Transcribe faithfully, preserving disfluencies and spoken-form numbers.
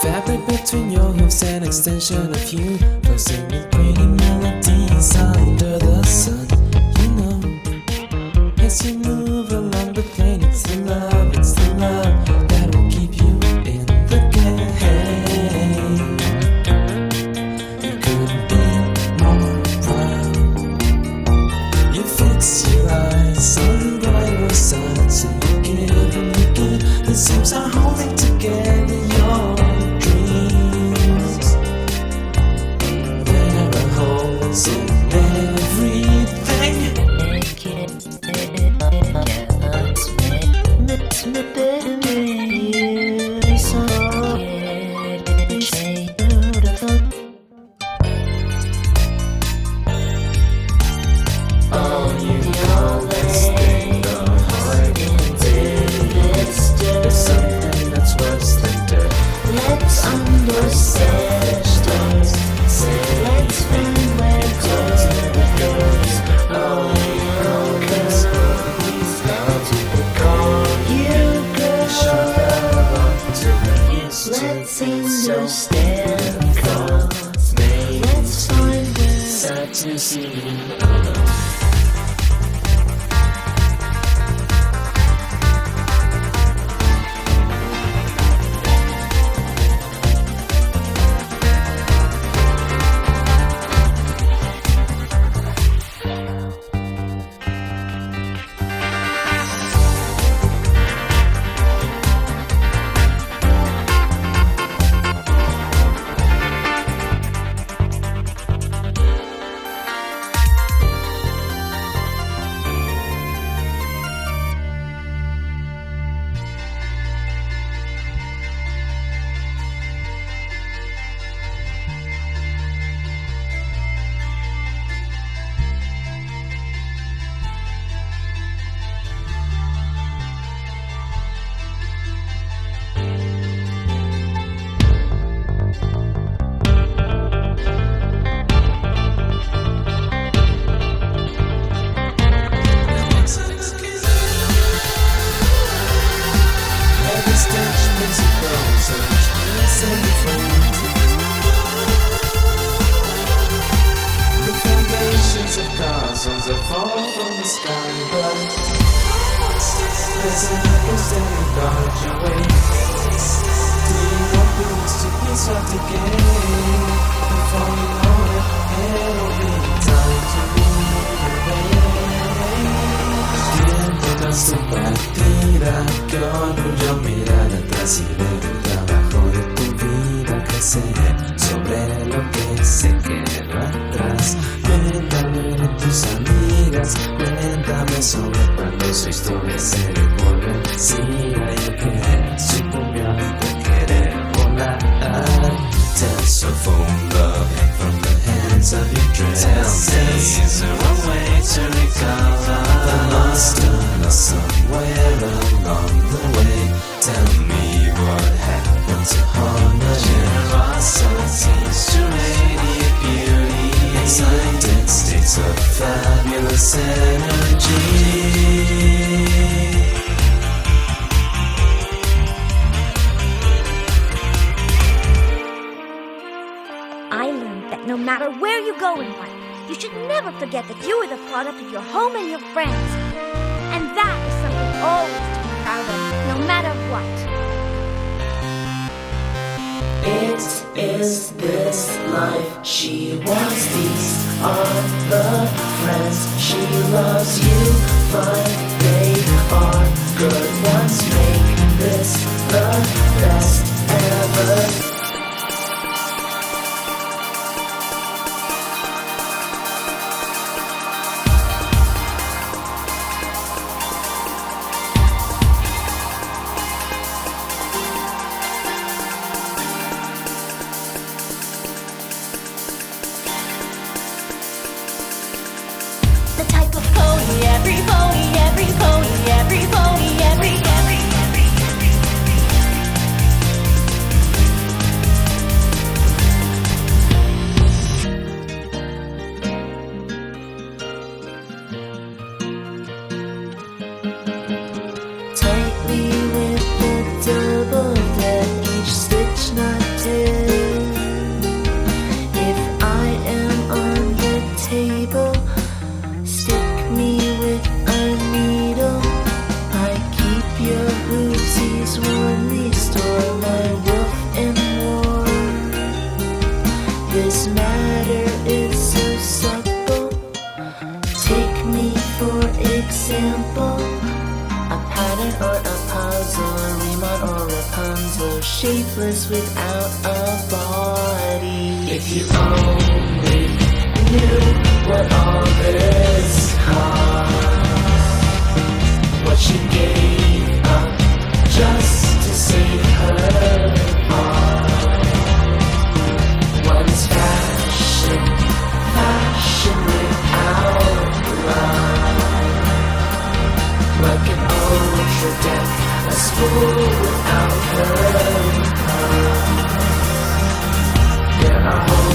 Fabric between your hooves, an extension of you, closing with pretty melodies under the sun. You know, as you move along the plane, it's the love, it's the love that will keep you in the game. You couldn't be more proud. You fix your eyes on the brighter side, so you give and you give. The seams are holding together your dreams. There are holes in everything. Oh, you call this thing the heart disease. There's something that's worse than death. Let's understand. Say, let's find where it goes. Oh, you know, 'cause he's down to the call. You girl, let's understand. Cause let's find where Sad to see. Castles that fall from the sky, but there's an echo standing guard your way. Do you want things to be swept again? Before you know it, it'll be time to move away. Tiempo su partida, que orgullo mirar atrás y ver el trabajo de tu vida crecer sobre lo que se quedó atrás. Cuéntame de tus amigas, cuéntame sobre cuando su historia se recorre. Siga yo que sucumbió de querer volar. Tensorphone love from the hands of your dress. Is there a way to recover the lost and lost somewhere along the way? Tell me what happened to harmony. Generosity to radiate beauty, excited states of fabulous energy. I learned that no matter where you go in life, you should never forget that you are the product of your home and your friends. And that is something always to be proud of, no matter what. it is this life she wants. These are the friends she loves. You find they are good ones. Make this the best ever. The type of pony every pony every so shapeless without a body. If you only knew what all this cost, what she gave up just to save her heart. What is fashion? Fashion without love. Like an ultra deck, a spool without her. There are